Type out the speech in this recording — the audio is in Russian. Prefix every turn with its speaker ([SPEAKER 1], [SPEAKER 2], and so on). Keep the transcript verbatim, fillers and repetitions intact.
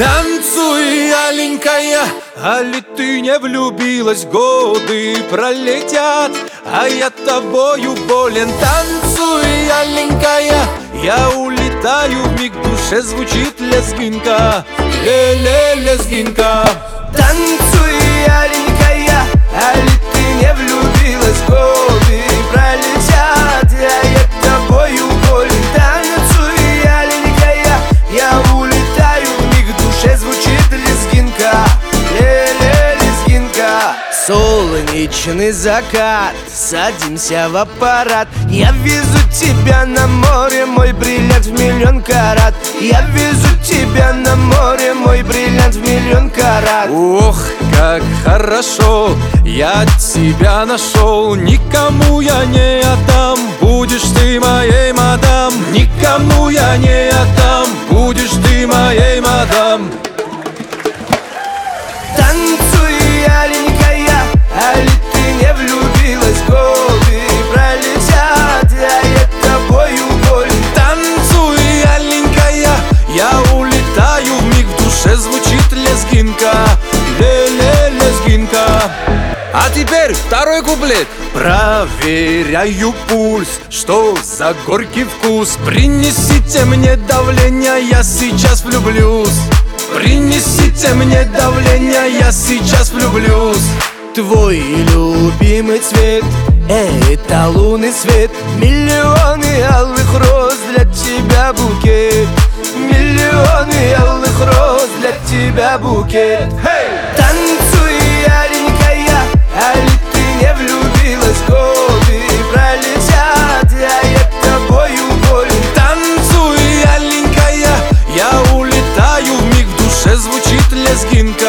[SPEAKER 1] Танцуй, аленькая, али ты не влюбилась? Годы пролетят, а я тобою болен. Танцуй, аленькая, я улетаю, вмиг в душе звучит лезгинка. Ле-ле, лезгинка.
[SPEAKER 2] Танцуй, аленькая, али ты не влюбилась? Годы пролетят, а я тобою болен. Танцуй, аленькая, я улетаю, вмиг в душе звучит лезгинка. Ле-ле, лезгинка. Солнечный закат, садимся в аппарат. Я везу тебя на море, мой бриллиант в миллион карат. Я везу тебя на море, мой бриллиант в миллион карат.
[SPEAKER 1] Ох, как хорошо, я тебя нашел. Никому я не отдам, будешь ты моей мадам. Никому я не отдам, будешь ты моей мадам.
[SPEAKER 2] Танцуй, аленькая, али ты не влюбилась? Годы пролетят, а я тобою болен.
[SPEAKER 1] Танцуй, аленькая, я улетаю, вмиг в душе звучит лезгинка. Ле-ле, лезгинка. А теперь второй куплет. Проверяю пульс, что за горький вкус. Принесите мне давление, я сейчас влюблюсь. Принесите мне давление, я сейчас влюблюсь.
[SPEAKER 2] Твой любимый цвет — это лунный свет. Миллионы алых роз, для тебя букет. Миллионы алых роз, для тебя букет.
[SPEAKER 1] Hey!
[SPEAKER 2] Танцуй, аленькая, али ты не влюбилась? Годы пролетят, а я тобою болен.
[SPEAKER 1] Танцуй, аленькая, я улетаю, вмиг в душе звучит лезгинка.